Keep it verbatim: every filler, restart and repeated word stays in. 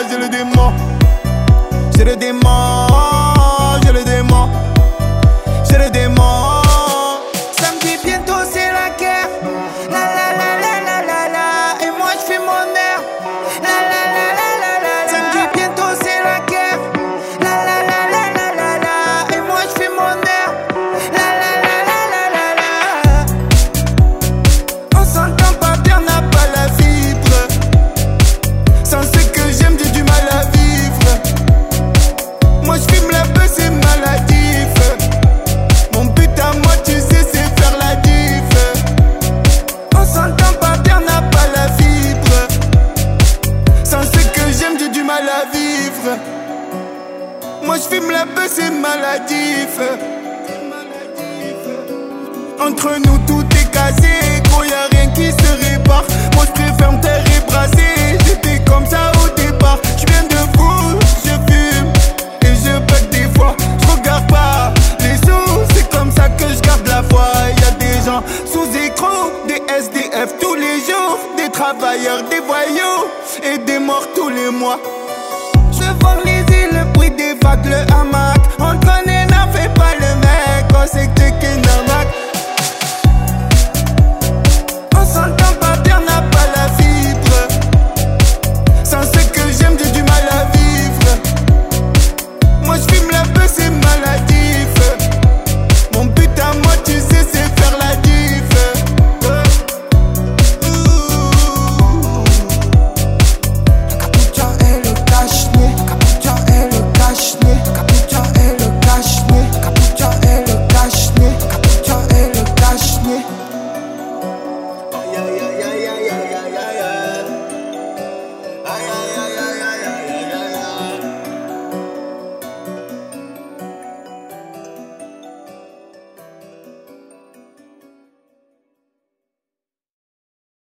j'ai le démon. J'ai le démon, j'ai le démon. J'ai le démon. Samedi bientôt c'est la guerre. La la la la la la la. Et moi je fais mon air. La la la la la la. Samedi bientôt c'est la guerre. La la la la la la la. Et moi je fais mon air. La la la la la la la. On s'entend pas bien, n'a pas la fibre. Sans ce que j'aime, j'ai du mal à vivre. Moi je fume la beuh, c'est maladif. Mon but à moi, tu sais, c'est faire la diff. On s'entend pas bien, n'a pas la fibre. Sans ce que j'aime, j'ai du mal à vivre. Moi je fume la beuh, c'est maladif. Entre nous tout est cassé, gros y'a rien qui se répare. Moi je préfère me taire et brasser. J'étais comme ça au départ. Je viens de vous, je fume et je bug des fois. Je regarde pas les sous, c'est comme ça que je garde la foi. Y'a des gens sous écran, des S D F tous les jours, des travailleurs, des voyous et des morts tous les mois. Je veux voir les îles, le bruit des vagues, le hamac. On te connaît, n'en fais pas le mec, on sait que t'es qu'un homme.